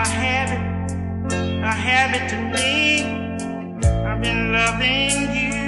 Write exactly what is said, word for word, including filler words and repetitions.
I have it, I have it to me. I've been loving you.